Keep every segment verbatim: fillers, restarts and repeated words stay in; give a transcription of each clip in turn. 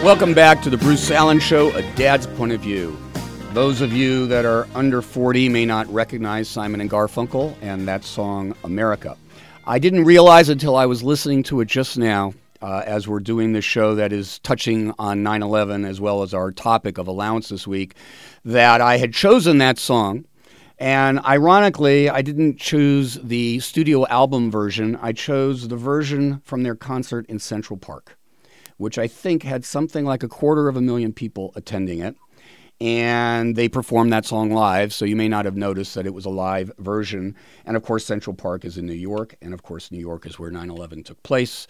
Welcome back to the Bruce Allen Show, A Dad's Point of View. Those of you that are under forty may not recognize Simon and Garfunkel and that song, America. I didn't realize until I was listening to it just now, uh, as we're doing this show that is touching on nine eleven as well as our topic of allowance this week, that I had chosen that song. And ironically, I didn't choose the studio album version. I chose the version from their concert in Central Park, which I think had something like a quarter of a million people attending it. And they performed that song live, so you may not have noticed that it was a live version. And, of course, Central Park is in New York, and, of course, New York is where nine eleven took place.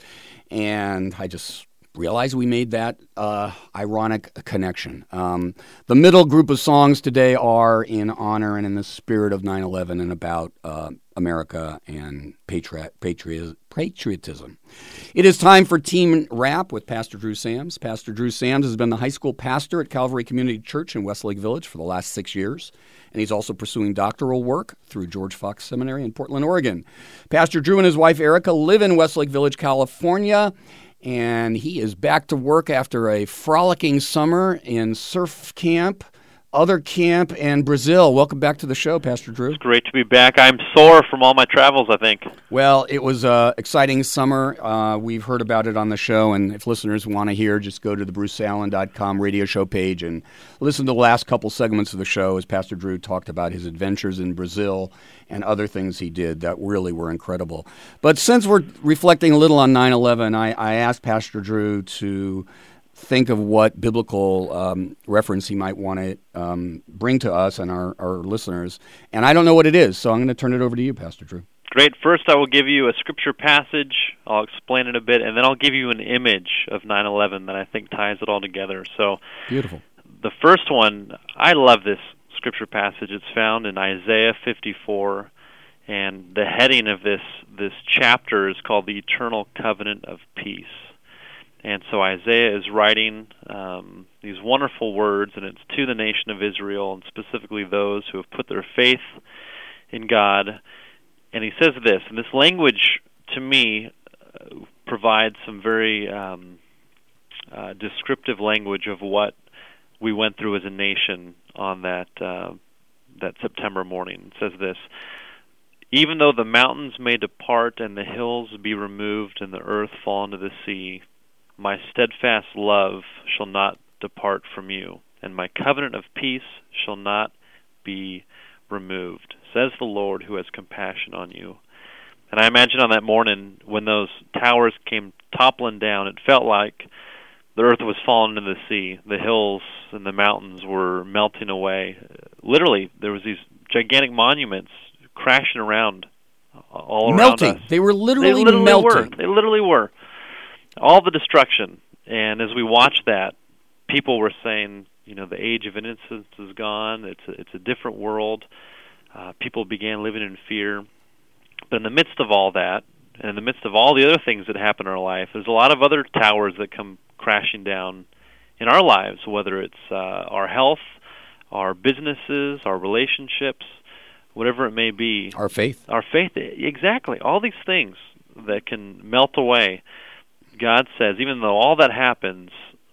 And I just realized we made that uh, ironic connection. Um, the middle group of songs today are in honor and in the spirit of nine eleven and about uh, America and patriot, patriot, patriotism. It is time for Team Rap with Pastor Drew Sams. Pastor Drew Sams has been the high school pastor at Calvary Community Church in Westlake Village for the last six years, and he's also pursuing doctoral work through George Fox Seminary in Portland, Oregon. Pastor Drew and his wife Erica live in Westlake Village, California, and he is back to work after a frolicking summer in surf camp, other camp, and Brazil. Welcome back to the show, Pastor Drew. It's great to be back. I'm sore from all my travels, I think. Well, it was an exciting summer. Uh, we've heard about it on the show, and if listeners want to hear, just go to the bruce allen dot com radio show page and listen to the last couple segments of the show as Pastor Drew talked about his adventures in Brazil and other things he did that really were incredible. But since we're reflecting a little on nine eleven, I, I asked Pastor Drew to think of what biblical um, reference he might want to um, bring to us and our, our listeners. And I don't know what it is, so I'm going to turn it over to you, Pastor Drew. Great. First, I will give you a scripture passage. I'll explain it a bit, and then I'll give you an image of nine eleven that I think ties it all together. So, beautiful. The first one, I love this scripture passage. It's found in Isaiah fifty-four, and the heading of this this chapter is called the Eternal Covenant of Peace. And so Isaiah is writing um, these wonderful words, and it's to the nation of Israel, and specifically those who have put their faith in God. And he says this, and this language, to me, uh, provides some very um, uh, descriptive language of what we went through as a nation on that uh, that September morning. It says this, "Even though the mountains may depart and the hills be removed and the earth fall into the sea, my steadfast love shall not depart from you, and my covenant of peace shall not be removed, says the Lord who has compassion on you." And I imagine on that morning when those towers came toppling down, it felt like the earth was falling into the sea. The hills and the mountains were melting away. Literally, there was these gigantic monuments crashing around all around melting. us. They were literally, they literally melting. Were. They literally were. All the destruction. And as we watched that, people were saying, you know, the age of innocence is gone. It's a, it's a different world. Uh, people began living in fear. But in the midst of all that, and in the midst of all the other things that happen in our life, there's a lot of other towers that come crashing down in our lives, whether it's uh, our health, our businesses, our relationships, whatever it may be. Our faith. Our faith, exactly. All these things that can melt away. God says, even though all that happens,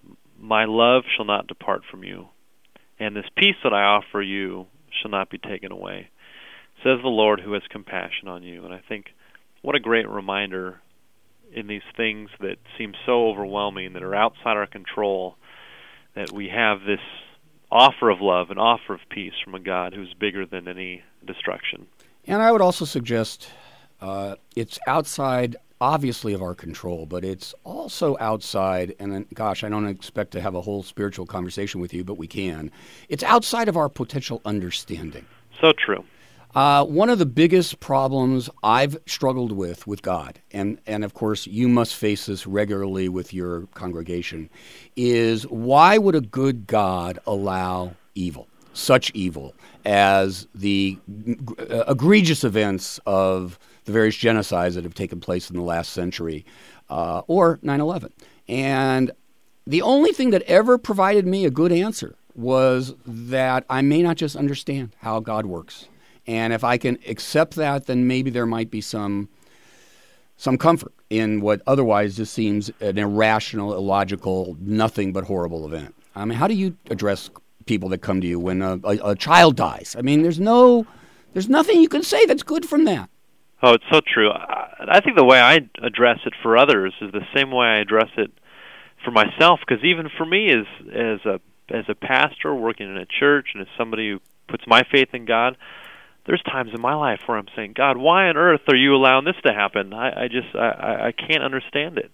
my love shall not depart from you, and this peace that I offer you shall not be taken away, says the Lord who has compassion on you. And I think what a great reminder in these things that seem so overwhelming, that are outside our control, that we have this offer of love, an offer of peace from a God who's bigger than any destruction. And I would also suggest uh, it's outside obviously of our control, but it's also outside, and then, gosh, I don't expect to have a whole spiritual conversation with you, but we can. It's outside of our potential understanding. So true. Uh, one of the biggest problems I've struggled with with God, and, and of course you must face this regularly with your congregation, is why would a good God allow evil, such evil as the uh, egregious events of the various genocides that have taken place in the last century, uh, or nine eleven. And the only thing that ever provided me a good answer was that I may not just understand how God works. And if I can accept that, then maybe there might be some some comfort in what otherwise just seems an irrational, illogical, nothing but horrible event. I mean, how do you address people that come to you when a, a, a child dies? I mean, there's no, there's nothing you can say that's good from that. Oh, it's so true. I, I think the way I address it for others is the same way I address it for myself, because even for me as as a as a pastor working in a church and as somebody who puts my faith in God, there's times in my life where I'm saying, God, why on earth are you allowing this to happen? I, I just, I, I can't understand it.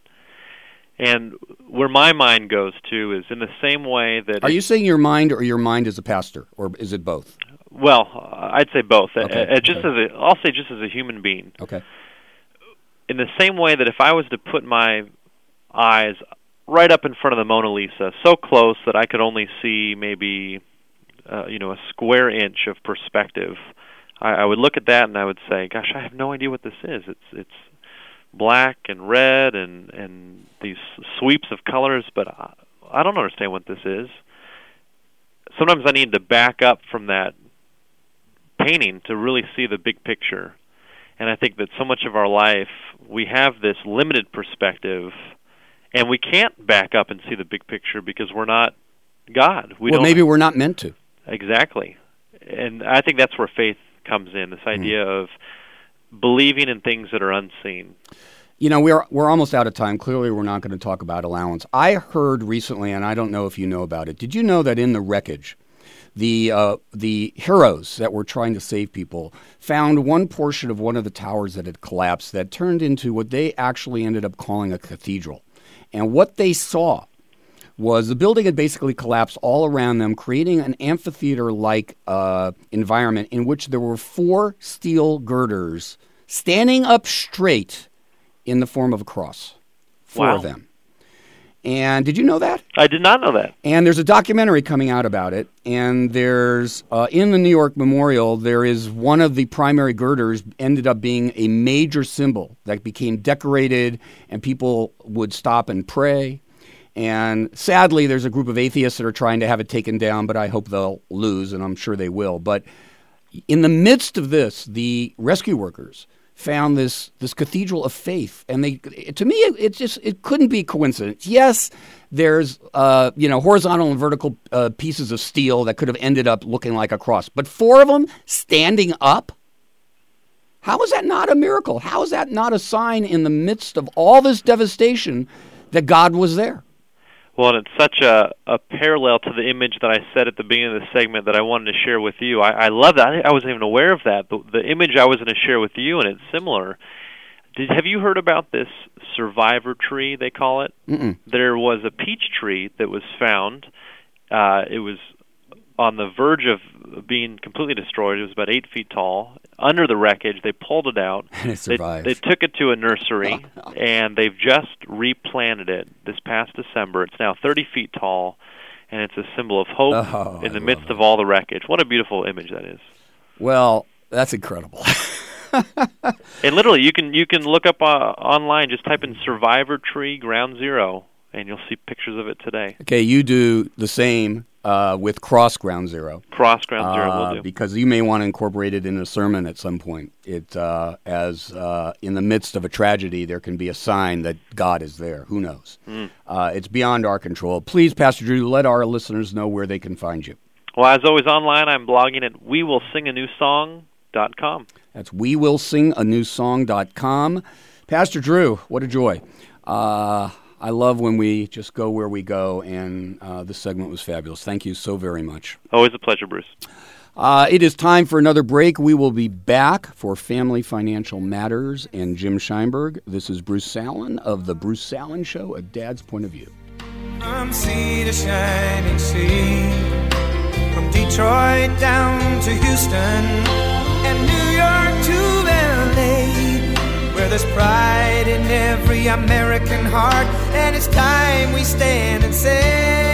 And where my mind goes to is in the same way that... Are you saying your mind or your mind as a pastor, or is it both? Well, I'd say both. Okay. Uh, just okay. as a, I'll say just as a human being. Okay. In the same way that if I was to put my eyes right up in front of the Mona Lisa, so close that I could only see maybe, uh, you know, a square inch of perspective, I, I would look at that and I would say, gosh, I have no idea what this is. It's it's black and red and, and these sweeps of colors, but I, I don't understand what this is. Sometimes I need to back up from that painting to really see the big picture. And I think that so much of our life, we have this limited perspective, and we can't back up and see the big picture because we're not God. We well, don't, maybe we're not meant to. Exactly. And I think that's where faith comes in, this idea mm. of believing in things that are unseen. You know, we're we're almost out of time. Clearly, we're not going to talk about allowance. I heard recently, and I don't know if you know about it, did you know that in the wreckage, the uh, the heroes that were trying to save people found one portion of one of the towers that had collapsed that turned into what they actually ended up calling a cathedral. And what they saw was the building had basically collapsed all around them, creating an amphitheater-like uh, environment in which there were four steel girders standing up straight in the form of a cross. Four wow. of them. And did you know that? I did not know that. And there's a documentary coming out about it. And there's, uh, in the New York Memorial, there is one of the primary girders ended up being a major symbol that became decorated, and people would stop and pray. And sadly, there's a group of atheists that are trying to have it taken down, but I hope they'll lose, and I'm sure they will. But in the midst of this, the rescue workers found this this cathedral of faith, and they to me it, it just it couldn't be coincidence. Yes, there's uh, you know horizontal and vertical uh, pieces of steel that could have ended up looking like a cross, but four of them standing up. How is that not a miracle? How is that not a sign in the midst of all this devastation that God was there? Well, and it's such a, a parallel to the image that I said at the beginning of the segment that I wanted to share with you. I, I love that. I, I wasn't even aware of that. The, the image I was going to share with you, and it's similar. Did, have you heard about this survivor tree, they call it? Mm-mm. There was a peach tree that was found. Uh, it was on the verge of being completely destroyed. It was about eight feet tall. Under the wreckage, they pulled it out. And it survived. They, they took it to a nursery, and they've just replanted it this past December. It's now thirty feet tall, and it's a symbol of hope oh, in the I midst love of all the wreckage. What a beautiful image that is. Well, that's incredible. And literally, you can you can look up uh, online, just type in Survivor Tree Ground Zero, and you'll see pictures of it today. Okay, you do the same uh, with Cross Ground Zero. Cross Ground Zero uh, will do. Because you may want to incorporate it in a sermon at some point. It uh, as uh, in the midst of a tragedy, there can be a sign that God is there. Who knows? Mm. Uh, it's beyond our control. Please, Pastor Drew, let our listeners know where they can find you. Well, as always, online, I'm blogging at we will sing a new song dot com. That's we will sing a new song dot com. Pastor Drew, what a joy. Uh, I love when we just go where we go, and uh, this segment was fabulous. Thank you so very much. Always a pleasure, Bruce. Uh, it is time for another break. We will be back for Family Financial Matters and Jim Scheinberg. This is Bruce Salen of The Bruce Salen Show, A Dad's Point of View. From sea to shining sea, from Detroit down to Houston, and New York to L A, where there's pride in every American heart, and it's time we stand and say